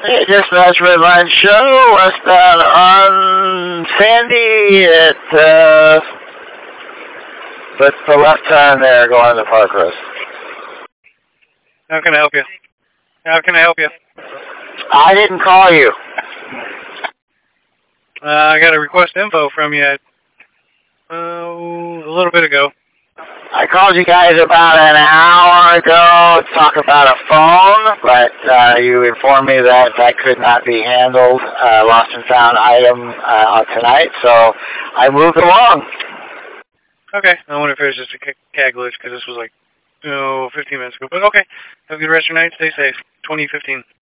Hey, Dispatch Redline Show, westbound on Sandy at, but the left turn there going to Park Rose. How can I help you? How can I help you? I didn't call you. I got a request info from you a little bit ago. I called you guys about an hour ago to talk about a phone, but you informed me that that could not be handled, lost and found item tonight, so I moved along. Okay. I wonder if it was just a CAG glitch, because this was like, 15 minutes ago. But okay. Have a good rest of your night. Stay safe. 2015.